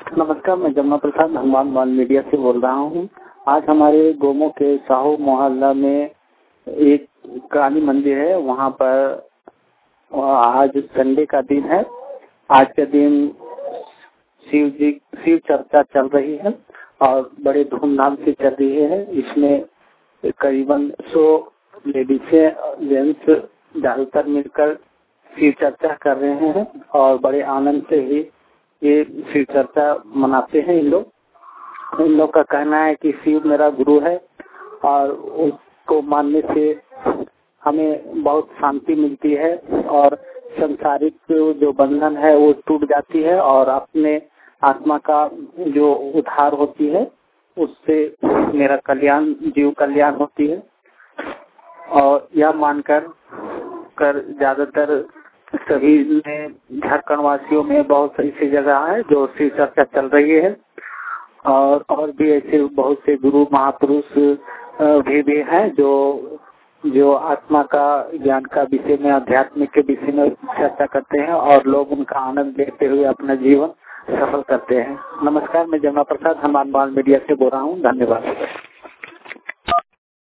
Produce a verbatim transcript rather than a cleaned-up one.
नमस्कार, मैं जमुना प्रसाद हनुमान मान मीडिया से बोल रहा हूँ। आज हमारे गोमो के साहू मोहल्ला में एक काली मंदिर है। वहाँ पर आज संडे का दिन है। आज के दिन शिव जी शिव चर्चा चल रही है और बड़े धूमधाम से चल रही है। इसमें करीबन सौ लेडीजें जेंट्स ज्यादातर मिलकर शिव चर्चा कर रहे हैं और बड़े आनंद से ही ये शिव चर्चा मनाते हैं। इन लोग इन लोग का कहना है कि शिव मेरा गुरु है और उसको मानने से हमें बहुत शांति मिलती है और संसारिक जो बंधन है वो टूट जाती है और अपने आत्मा का जो उद्धार होती है उससे मेरा कल्याण जीव कल्याण होती है। और यह मानकर कर ज्यादातर सभी में झारखंड वासियों में बहुत ऐसी जगह है जो शिव चर्चा चल रही है और और भी ऐसे बहुत से गुरु महापुरुष भी, भी हैं जो जो आत्मा का ज्ञान का विषय में आध्यात्मिक के विषय में चर्चा करते हैं और लोग उनका आनंद लेते हुए अपना जीवन सफल करते हैं। नमस्कार, मैं जमुना प्रसाद हनुमान मीडिया से बोल रहा हूँ। धन्यवाद।